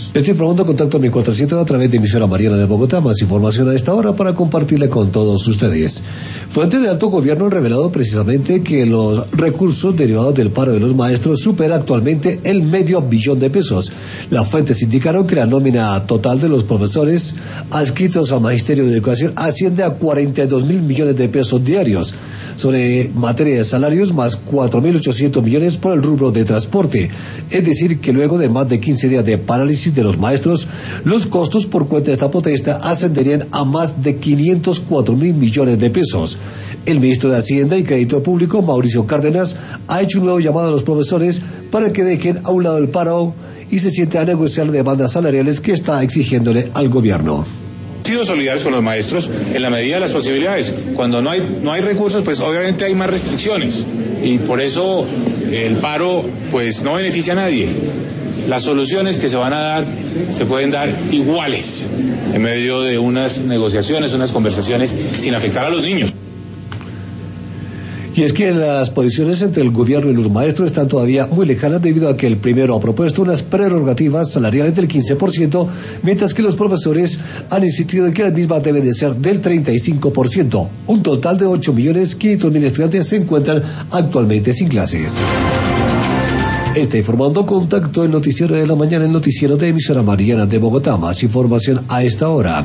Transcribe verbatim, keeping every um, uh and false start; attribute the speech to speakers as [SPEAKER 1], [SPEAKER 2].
[SPEAKER 1] Estoy informando contacto a mi cuatrocientos a través de emisora Mariana de Bogotá. Más información a esta hora para compartirle con todos ustedes. Fuentes de alto gobierno han revelado precisamente que los recursos derivados del paro de los maestros supera actualmente el medio billón de pesos. Las fuentes indicaron que la nómina total de los profesores adscritos al Magisterio de Educación asciende a cuarenta y dos mil millones de pesos diarios. Sobre materia de salarios, más cuatro mil ochocientos millones por el rubro de transporte. Es decir, que luego de más de quince días de parálisis de los maestros, los costos por cuenta de esta protesta ascenderían a más de quinientos cuatro mil millones de pesos. El ministro de Hacienda y Crédito Público, Mauricio Cárdenas, ha hecho un nuevo llamado a los profesores para que dejen a un lado el paro y se sienten a negociar las demandas salariales que está exigiéndole al gobierno.
[SPEAKER 2] Sido solidarios con los maestros en la medida de las posibilidades. Cuando no hay no hay recursos, pues obviamente hay más restricciones y por eso el paro pues no beneficia a nadie. Las soluciones que se van a dar se pueden dar iguales en medio de unas negociaciones, unas conversaciones sin afectar a los niños.
[SPEAKER 1] Y es que las posiciones entre el gobierno y los maestros están todavía muy lejanas debido a que el primero ha propuesto unas prerrogativas salariales del quince por ciento, mientras que los profesores han insistido en que las mismas deben de ser del treinta y cinco por ciento. Un total de ocho millones quinientos mil estudiantes se encuentran actualmente sin clases. Está informando contacto el noticiero de la mañana, el noticiero de emisora Mariana de Bogotá. Más información a esta hora.